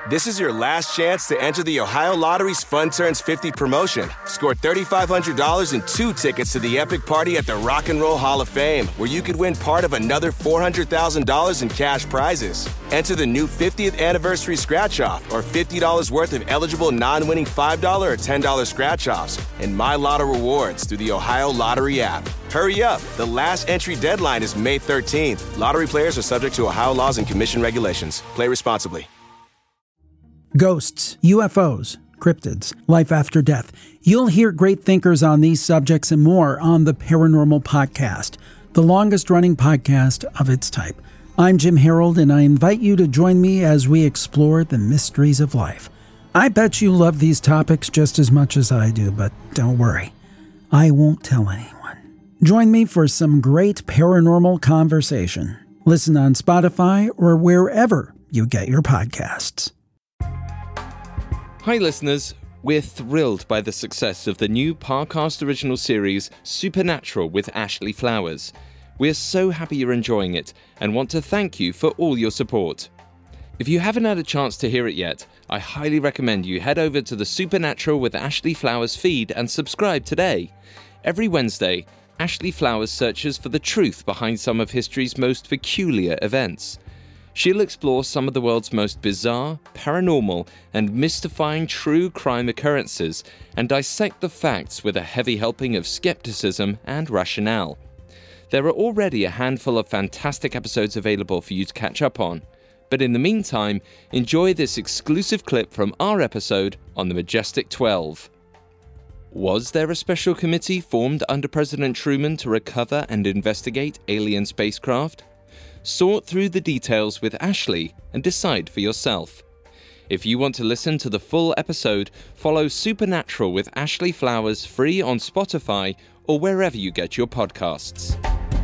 This is your last chance to enter the Ohio Lottery's Fun Turns 50 promotion. Score $3,500 and 2 tickets to the epic party at the Rock and Roll Hall of Fame, where you could win part of another $400,000 in cash prizes. Enter the new 50th anniversary scratch-off or $50 worth of eligible non-winning $5 or $10 scratch-offs and My Lotto rewards through the Ohio Lottery app. Hurry up. The last entry deadline is May 13th. Lottery players are subject to Ohio laws and commission regulations. Play responsibly. Ghosts, UFOs, cryptids, life after death. You'll hear great thinkers on these subjects and more on the Paranormal Podcast, the longest-running podcast of its type. I'm Jim Harold, and I invite you to join me as we explore the mysteries of life. I bet you love these topics just as much as I do, but don't worry. I won't tell anyone. Join me for some great paranormal conversation. Listen on Spotify or wherever you get your podcasts. Hi listeners, we're thrilled by the success of the new Parcast original series Supernatural with Ashley Flowers. We're so happy you're enjoying it and want to thank you for all your support. If you haven't had a chance to hear it yet, I highly recommend you head over to the Supernatural with Ashley Flowers feed and subscribe today. Every Wednesday, Ashley Flowers searches for the truth behind some of history's most peculiar events. She'll explore some of the world's most bizarre, paranormal, and mystifying true crime occurrences and dissect the facts with a heavy helping of skepticism and rationale. There are already a handful of fantastic episodes available for you to catch up on. But in the meantime, enjoy this exclusive clip from our episode on the Majestic 12. Was there a special committee formed under President Truman to recover and investigate alien spacecraft? Sort through the details with Ashley and decide for yourself. If you want to listen to the full episode, follow Supernatural with Ashley Flowers free on Spotify or wherever you get your podcasts.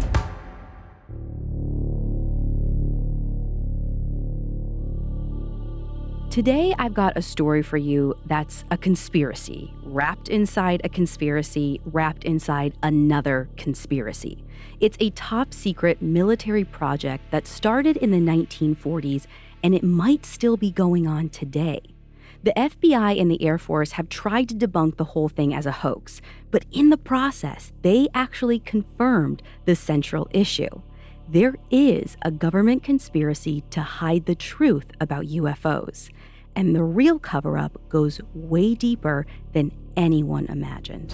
Today, I've got a story for you that's a conspiracy, wrapped inside a conspiracy, wrapped inside another conspiracy. It's a top-secret military project that started in the 1940s, and it might still be going on today. The FBI and the Air Force have tried to debunk the whole thing as a hoax, but in the process, they actually confirmed the central issue. There is a government conspiracy to hide the truth about UFOs, and the real cover-up goes way deeper than anyone imagined.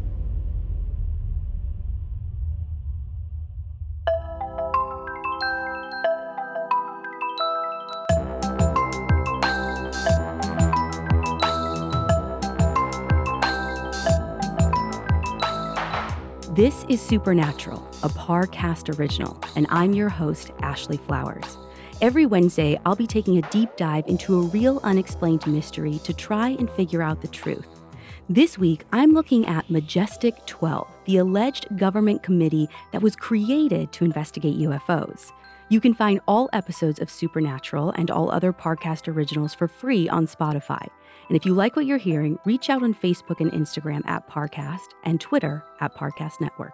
This is Supernatural, a Parcast original, and I'm your host, Ashley Flowers. Every Wednesday, I'll be taking a deep dive into a real unexplained mystery to try and figure out the truth. This week, I'm looking at Majestic 12, the alleged government committee that was created to investigate UFOs. You can find all episodes of Supernatural and all other Parcast originals for free on Spotify. And if you like what you're hearing, reach out on Facebook and Instagram at Parcast and Twitter at Parcast Network.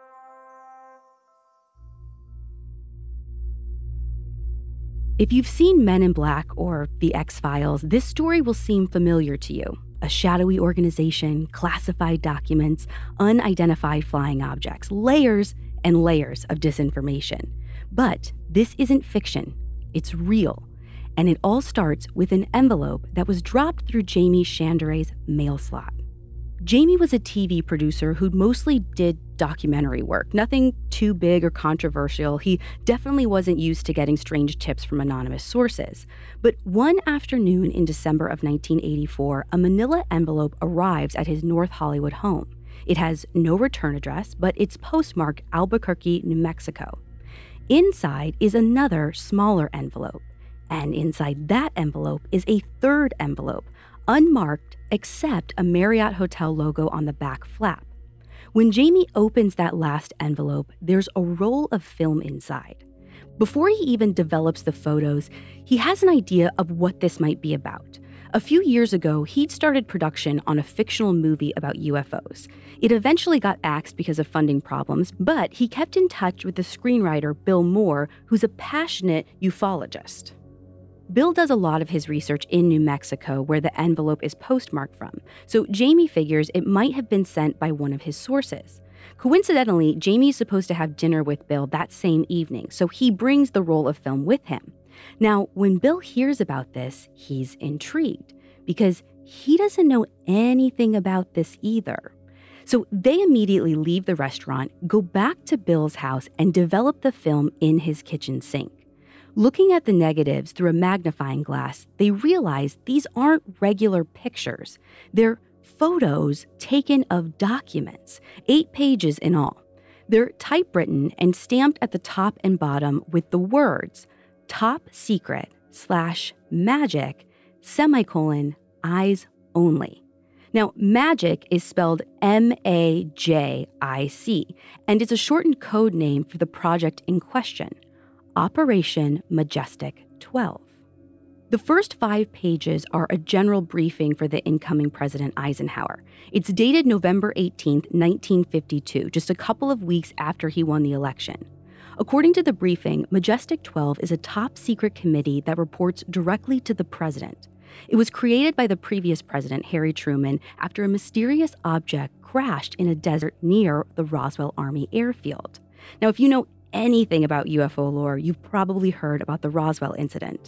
If you've seen Men in Black or The X-Files, this story will seem familiar to you. A shadowy organization, classified documents, unidentified flying objects, layers and layers of disinformation. But this isn't fiction. It's real. And it all starts with an envelope that was dropped through Jamie Chandra's mail slot. Jamie was a TV producer who mostly did documentary work, nothing too big or controversial. He definitely wasn't used to getting strange tips from anonymous sources. But one afternoon in December of 1984, a manila envelope arrives at his North Hollywood home. It has no return address, but it's postmarked Albuquerque, New Mexico. Inside is another, smaller envelope. And inside that envelope is a third envelope, unmarked except a Marriott Hotel logo on the back flap. When Jamie opens that last envelope, there's a roll of film inside. Before he even develops the photos, he has an idea of what this might be about. A few years ago, he'd started production on a fictional movie about UFOs. It eventually got axed because of funding problems, but he kept in touch with the screenwriter Bill Moore, who's a passionate ufologist. Bill does a lot of his research in New Mexico, where the envelope is postmarked from, so Jamie figures it might have been sent by one of his sources. Coincidentally, Jamie is supposed to have dinner with Bill that same evening, so he brings the roll of film with him. Now, when Bill hears about this, he's intrigued, because he doesn't know anything about this either. So they immediately leave the restaurant, go back to Bill's house, and develop the film in his kitchen sink. Looking at the negatives through a magnifying glass, they realize these aren't regular pictures. They're photos taken of documents, 8 pages in all. They're typewritten and stamped at the top and bottom with the words "Top Secret / Magic, ; eyes only." Now, magic is spelled MAJIC, and it's a shortened code name for the project in question, Operation Majestic 12. The first 5 pages are a general briefing for the incoming President Eisenhower. It's dated November 18, 1952, just a couple of weeks after he won the election. According to the briefing, Majestic 12 is a top-secret committee that reports directly to the president. It was created by the previous president, Harry Truman, after a mysterious object crashed in a desert near the Roswell Army Airfield. Now, if you know anything about UFO lore, you've probably heard about the Roswell incident.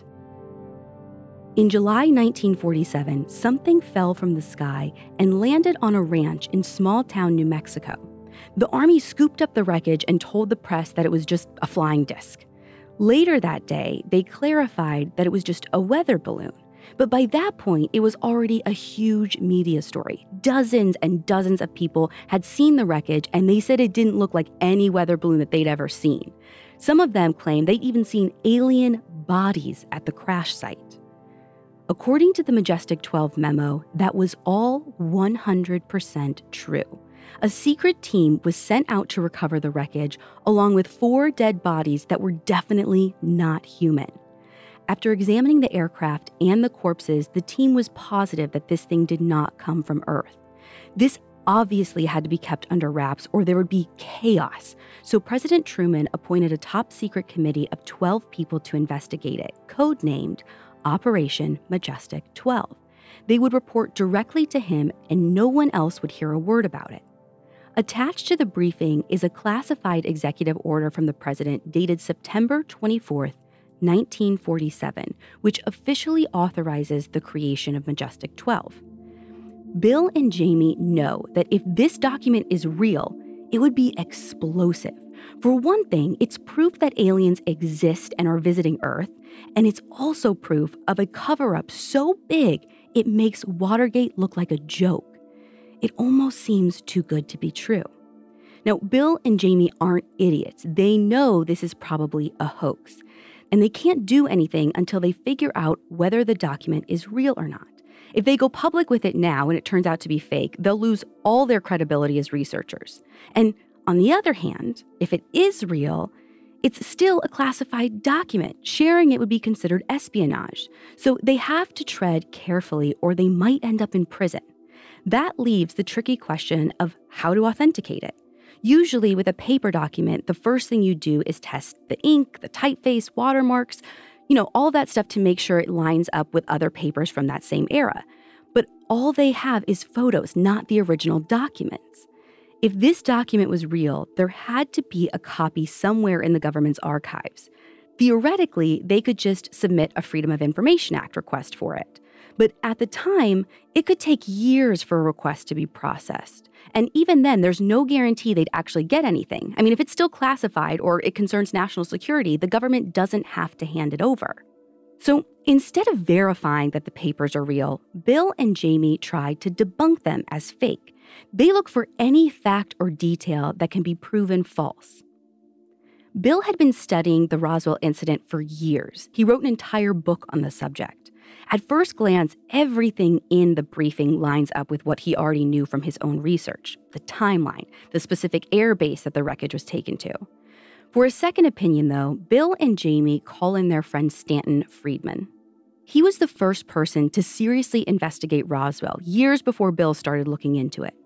In July 1947, something fell from the sky and landed on a ranch in small-town New Mexico. The Army scooped up the wreckage and told the press that it was just a flying disc. Later that day, they clarified that it was just a weather balloon. But by that point, it was already a huge media story. Dozens and dozens of people had seen the wreckage, and they said it didn't look like any weather balloon that they'd ever seen. Some of them claimed they'd even seen alien bodies at the crash site. According to the Majestic 12 memo, that was all 100% true. A secret team was sent out to recover the wreckage, along with 4 dead bodies that were definitely not human. After examining the aircraft and the corpses, the team was positive that this thing did not come from Earth. This obviously had to be kept under wraps or there would be chaos. So President Truman appointed a top-secret committee of 12 people to investigate it, codenamed Operation Majestic 12. They would report directly to him and no one else would hear a word about it. Attached to the briefing is a classified executive order from the president dated September 24th, 1947, which officially authorizes the creation of Majestic 12. Bill and Jamie know that if this document is real, it would be explosive. For one thing, it's proof that aliens exist and are visiting Earth, and it's also proof of a cover-up so big it makes Watergate look like a joke. It almost seems too good to be true. Now, Bill and Jamie aren't idiots. They know this is probably a hoax, and they can't do anything until they figure out whether the document is real or not. If they go public with it now and it turns out to be fake, they'll lose all their credibility as researchers. And on the other hand, if it is real, it's still a classified document. Sharing it would be considered espionage. So they have to tread carefully or they might end up in prison. That leaves the tricky question of how to authenticate it. Usually with a paper document, the first thing you do is test the ink, the typeface, watermarks, all that stuff to make sure it lines up with other papers from that same era. But all they have is photos, not the original documents. If this document was real, there had to be a copy somewhere in the government's archives. Theoretically, they could just submit a Freedom of Information Act request for it. But at the time, it could take years for a request to be processed. And even then, there's no guarantee they'd actually get anything. I mean, if it's still classified or it concerns national security, the government doesn't have to hand it over. So instead of verifying that the papers are real, Bill and Jamie tried to debunk them as fake. They look for any fact or detail that can be proven false. Bill had been studying the Roswell incident for years. He wrote an entire book on the subject. At first glance, everything in the briefing lines up with what he already knew from his own research, the timeline, the specific air base that the wreckage was taken to. For a second opinion, though, Bill and Jamie call in their friend Stanton Friedman. He was the first person to seriously investigate Roswell years before Bill started looking into it.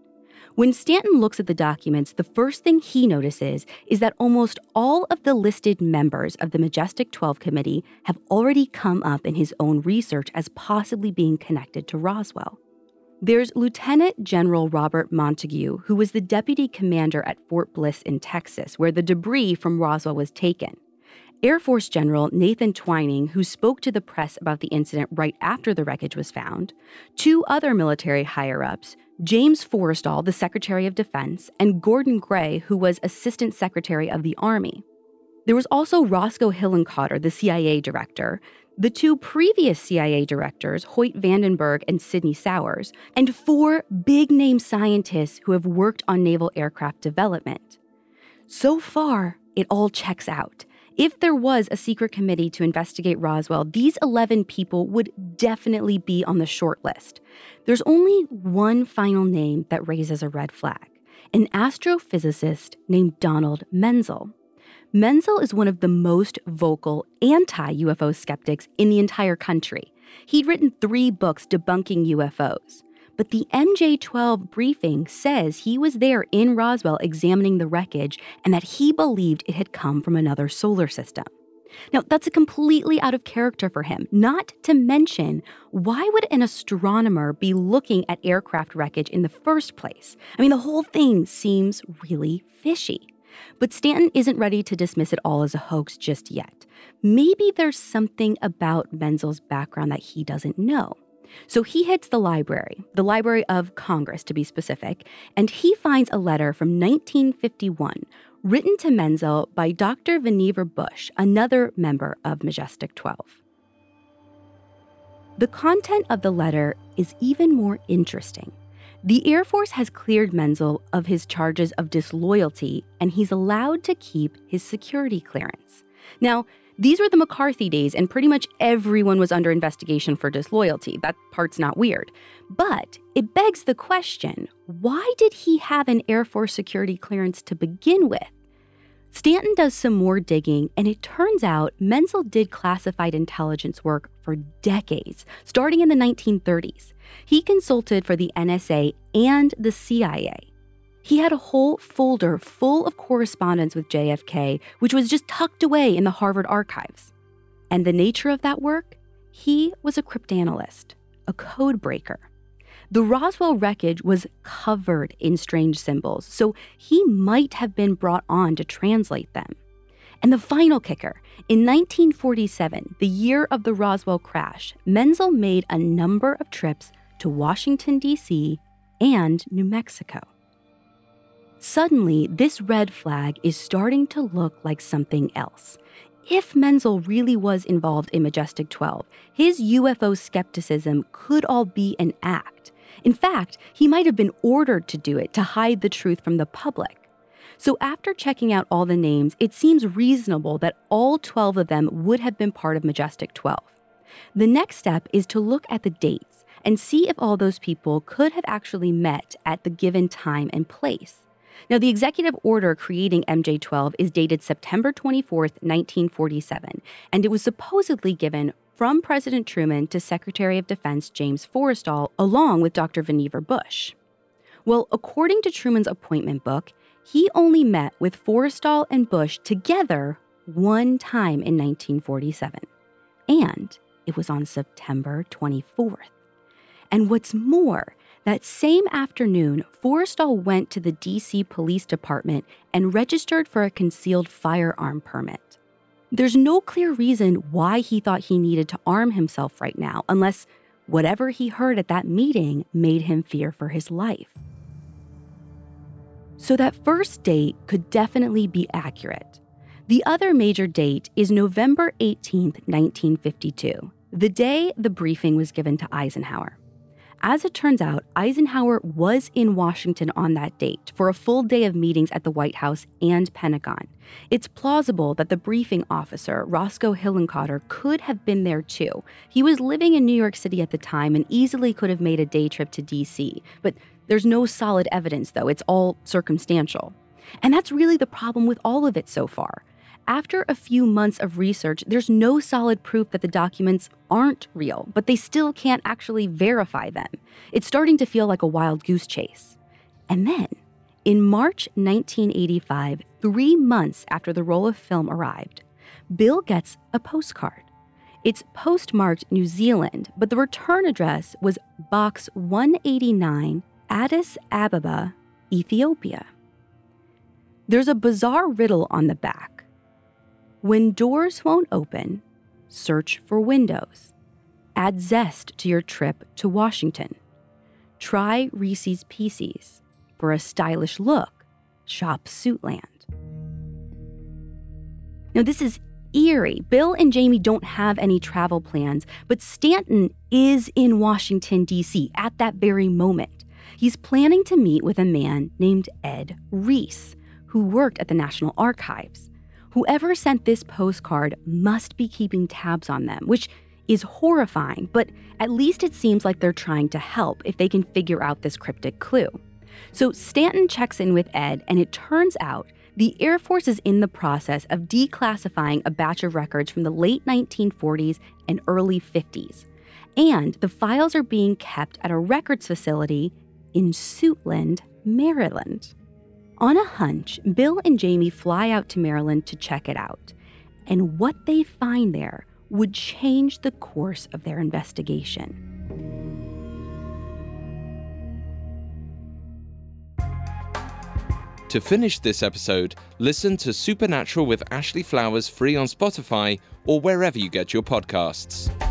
When Stanton looks at the documents, the first thing he notices is that almost all of the listed members of the Majestic 12 Committee have already come up in his own research as possibly being connected to Roswell. There's Lieutenant General Robert Montague, who was the deputy commander at Fort Bliss in Texas, where the debris from Roswell was taken. Air Force General Nathan Twining, who spoke to the press about the incident right after the wreckage was found. Two other military higher-ups, James Forrestal, the Secretary of Defense, and Gordon Gray, who was Assistant Secretary of the Army. There was also Roscoe Hillenkotter, the CIA director, the two previous CIA directors, Hoyt Vandenberg and Sidney Sowers, and four big-name scientists who have worked on naval aircraft development. So far, it all checks out. If there was a secret committee to investigate Roswell, these 11 people would definitely be on the short list. There's only one final name that raises a red flag, an astrophysicist named Donald Menzel. Menzel is one of the most vocal anti-UFO skeptics in the entire country. He'd written 3 books debunking UFOs. But the MJ-12 briefing says he was there in Roswell examining the wreckage and that he believed it had come from another solar system. Now, that's a completely out of character for him, not to mention, why would an astronomer be looking at aircraft wreckage in the first place? I mean, the whole thing seems really fishy. But Stanton isn't ready to dismiss it all as a hoax just yet. Maybe there's something about Menzel's background that he doesn't know. So he hits the Library of Congress to be specific, and he finds a letter from 1951 written to Menzel by Dr. Vannevar Bush, another member of Majestic 12. The content of the letter is even more interesting. The Air Force has cleared Menzel of his charges of disloyalty, and he's allowed to keep his security clearance. Now, these were the McCarthy days, and pretty much everyone was under investigation for disloyalty. That part's not weird. But it begs the question, why did he have an Air Force security clearance to begin with? Stanton does some more digging, and it turns out Menzel did classified intelligence work for decades, starting in the 1930s. He consulted for the NSA and the CIA. He had a whole folder full of correspondence with JFK, which was just tucked away in the Harvard archives. And the nature of that work? He was a cryptanalyst, a code breaker. The Roswell wreckage was covered in strange symbols, so he might have been brought on to translate them. And the final kicker, in 1947, the year of the Roswell crash, Menzel made a number of trips to Washington, D.C. and New Mexico. Suddenly, this red flag is starting to look like something else. If Menzel really was involved in Majestic 12, his UFO skepticism could all be an act. In fact, he might have been ordered to do it to hide the truth from the public. So after checking out all the names, it seems reasonable that all 12 of them would have been part of Majestic 12. The next step is to look at the dates and see if all those people could have actually met at the given time and place. Now, the executive order creating MJ-12 is dated September 24th, 1947, and it was supposedly given from President Truman to Secretary of Defense James Forrestal, along with Dr. Vannevar Bush. Well, according to Truman's appointment book, he only met with Forrestal and Bush together one time in 1947, and it was on September 24th. And what's more, that same afternoon, Forrestal went to the D.C. Police Department and registered for a concealed firearm permit. There's no clear reason why he thought he needed to arm himself right now, unless whatever he heard at that meeting made him fear for his life. So that first date could definitely be accurate. The other major date is November 18th, 1952, the day the briefing was given to Eisenhower. As it turns out, Eisenhower was in Washington on that date for a full day of meetings at the White House and Pentagon. It's plausible that the briefing officer, Roscoe Hillenkotter, could have been there too. He was living in New York City at the time and easily could have made a day trip to D.C. But there's no solid evidence, though. It's all circumstantial. And that's really the problem with all of it so far. After a few months of research, there's no solid proof that the documents aren't real, but they still can't actually verify them. It's starting to feel like a wild goose chase. And then, in March 1985, 3 months after the roll of film arrived, Bill gets a postcard. It's postmarked New Zealand, but the return address was Box 189, Addis Ababa, Ethiopia. There's a bizarre riddle on the back. When doors won't open, search for windows. Add zest to your trip to Washington. Try Reese's Pieces. For a stylish look, shop Suitland. Now, this is eerie. Bill and Jamie don't have any travel plans, but Stanton is in Washington, D.C. at that very moment. He's planning to meet with a man named Ed Reese, who worked at the National Archives. Whoever sent this postcard must be keeping tabs on them, which is horrifying, but at least it seems like they're trying to help if they can figure out this cryptic clue. So Stanton checks in with Ed, and it turns out the Air Force is in the process of declassifying a batch of records from the late 1940s and early 50s. And the files are being kept at a records facility in Suitland, Maryland. On a hunch, Bill and Jamie fly out to Maryland to check it out. And what they find there would change the course of their investigation. To finish this episode, listen to Supernatural with Ashley Flowers free on Spotify or wherever you get your podcasts.